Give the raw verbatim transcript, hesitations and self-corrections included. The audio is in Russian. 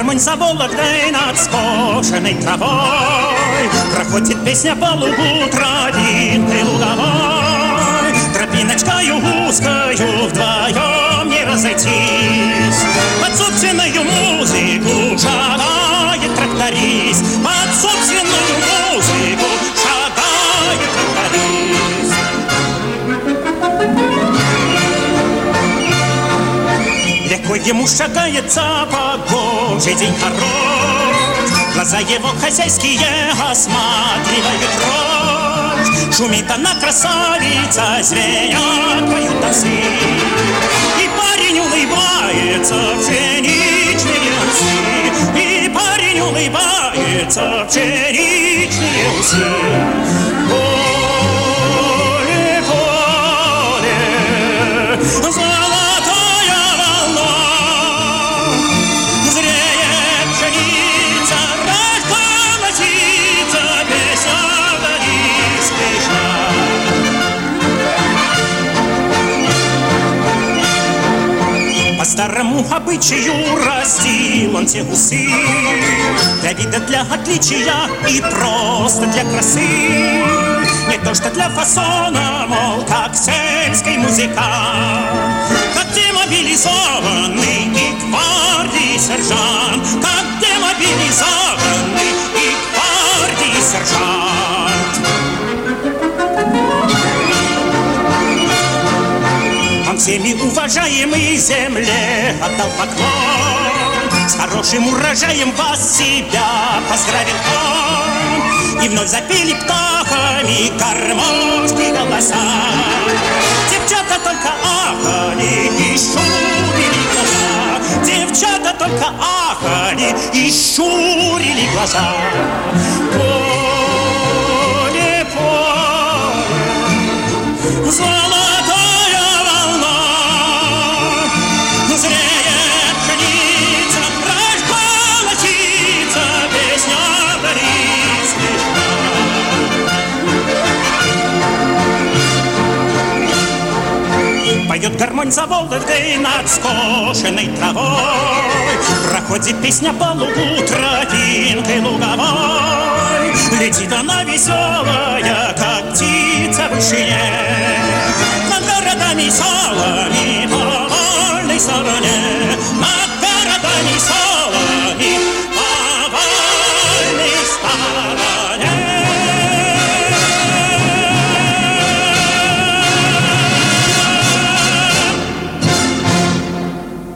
гармонь за Вологдой над скошенной травой. Проходит песня по лугу травинкой луговой. Тропиночкою узкою вдвоем не разойтись. Под собственную музыку шагает тракторист. Под собственную музыку шагает тракторист. Легко ему шагается погожий день хорош. Глаза его хозяйские осматривают рожь. Шумит она, красавица, звенят, поют танцы. И парень улыбается в пшеничные усы. И парень улыбается в пшеничные усы. Поле, поле, золотая волна. Зреет пшеница, рожь колосится, песня вдали слышна. По старому обычаю растил он те усы. Для вида, для отличия и просто для красы. Не то что для фасона, мол, как сельский музыкант. Как демобилизованный и гвардии сержант. Как демобилизованный и гвардии сержант. Он всеми уважаемый земле отдал поклон. С хорошим урожаем вас себя поздравил он. И вновь запели птахами гармошки голоса. Девчата только ахали и щурили глаза. Девчата только ахали и щурили глаза. Поле, поле, золотая волна. Зреет пшеница, рожь колосится, песня вдали слышна. Поет гармонь за Вологдой над скошенной травой. Проходит песня по лугу тропинкой луговой. Летит она веселая, как птица в вышине. Над городами селами по вольной стороне.